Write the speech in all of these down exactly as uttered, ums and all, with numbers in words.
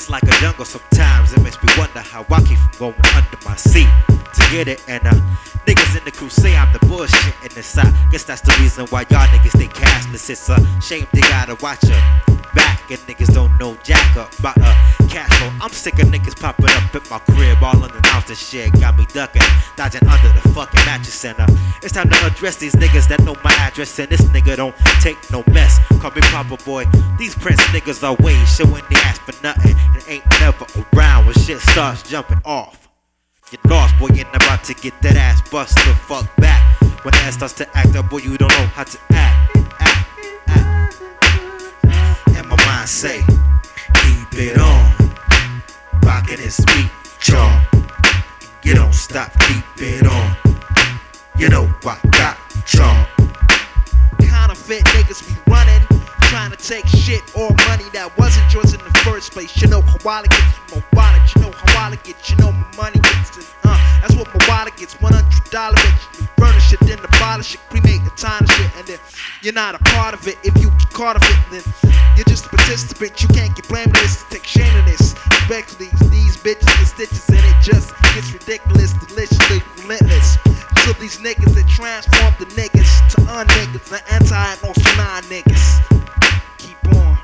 It's like a jungle sometimes. It makes me wonder how I keep from going under my seat to get it. And uh, niggas in the crew say I'm the bullshit in this. I guess that's the reason why y'all niggas stay cashless. It's a shame they gotta watch your back and niggas don't know jack up about a cash flow. I'm sick of niggas popping up at my crib all unannounced and shit. Got me ducking, dodging under the fucking mattress center. It's time to address these niggas that know my address, and this nigga don't take no mess. Call me Papa Boy. These Prince niggas are way showing the ass for nothing and ain't never around when shit starts jumping off. You're lost, boy, you ain't about to get that ass bust the fuck back. When the ass starts to act up, boy, you don't know how to act, act, act. And my mind say, keep it on, rockin' his beat, y'all. You don't stop, keep it on. You know I got y'all. Counterfeit niggas be running, trying to take shit or money that wasn't yours in the first place. You know how I get my wallet, you know how I get, you know my money gets. Uh, that's what my wallet gets, one hundred dollars. You furnish it, then abolish it, cremate the time and shit, and then you're not a part of it. If you get caught of it, then you're just a participant. You can't get blamed for this, take shame in this. Especially these bitches get stitches, and it just gets ridiculous, deliciously relentless. So these niggas that transform the niggas to un-niggas, the anti-emotional niggas. Keep on.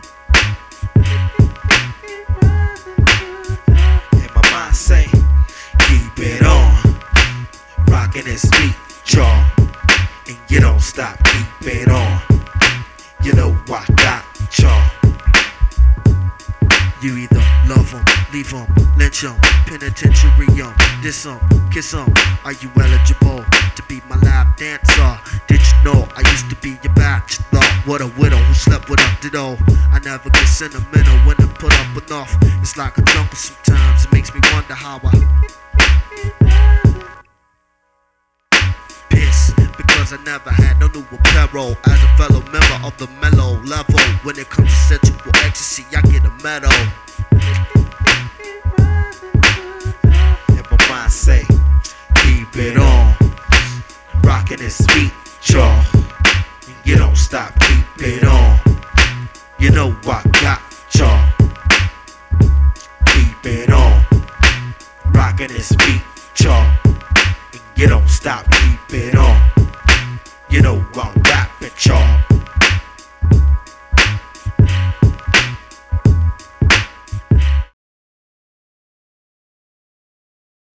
And my mind say, keep it on, rockin' his beat, y'all. And you don't stop, keep it on. You know I got y'all. You either love 'em, leave 'em, lynch 'em, penitentiary 'em, diss 'em, kiss 'em. Are you eligible to be my lap dancer? Did you know I used to be your bachelor? What a widow who slept with a ditto. I never get sentimental when I put up enough. It's like a jungle sometimes. It makes me wonder how I piss because I never had no new apparel. As a fellow member of the mellow level, when it comes to sensual ecstasy, I get a medal. And my mind say, keep it on, rockin' his beat, y'all. You don't stop, keep it on. You know I got y'all. Keep it on, rockin' his beat, y'all. You don't stop, keep it on. You know I'm rapping, y'all.